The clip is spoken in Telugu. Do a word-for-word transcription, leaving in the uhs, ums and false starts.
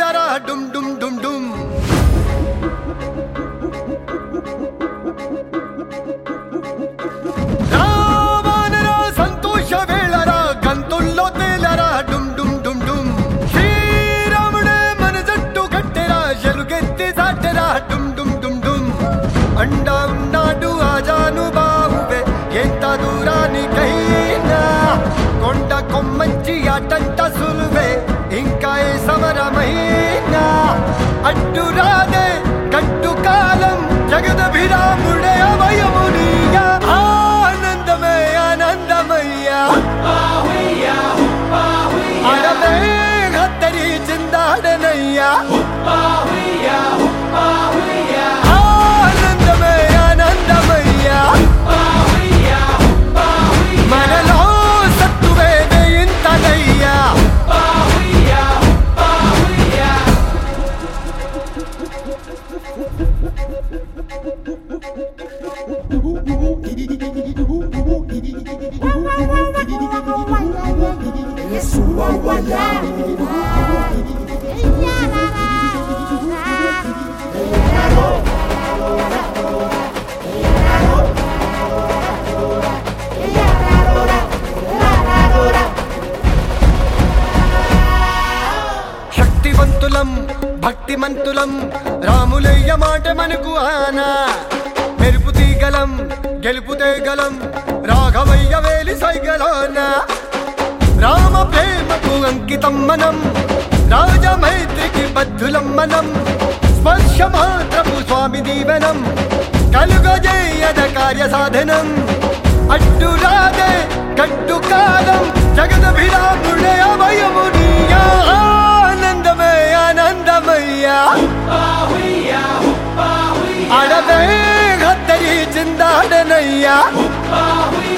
వేళరా డుమ్ డుమ్ డుమ్ డుమ్ రావణరా సంతోష వేళరా గంతుల్లో తేలరా డుమ్ డుమ్ డుమ్ డుమ్ శ్రీరాముడే మన జట్టు కట్టెరా ఎలుగెత్తి దాటెరా డుమ్ డుమ్ డుమ్ డుమ్ అండా ఉన్నాడు ఆజాను బాహువే ఎంత దూరానికైనా కొండ కొమ్మంచి ఆటంట సులువే ఇంకా ఏ సమరమైనా అడ్డు రాదే గట్టు కాలం జగదభిరాముడే అభయమునియా ఆనందమే ఆనందమయ్యా అడవే హత్తరి చిందాడనయ్యా ఆనందమే ఆనందమయ్యా మనలో సత్తువేదే ఇంతనయ్యా శక్తివంతులం భక్తిమంతులం రాములయ్య మాట మనకు ఆనా మెరుపు తీగలం గెలుపు తేగలం రాఘవయ్య వేలి సైగలాన రామ ప్రేమకు అంకితం మనం రాజమైత్రికి బద్ధులం మనం స్పర్శ మాత్రపు స్వామి దీవెనం కలుగజేయద కార్య సాధనం అడ్డు రాదే గట్టు కాలం జగదభిరాముడే అభయమునియా ఆనందమే ఆనందమయ్యా అడవే హత్తరి చిందాడనయ్యా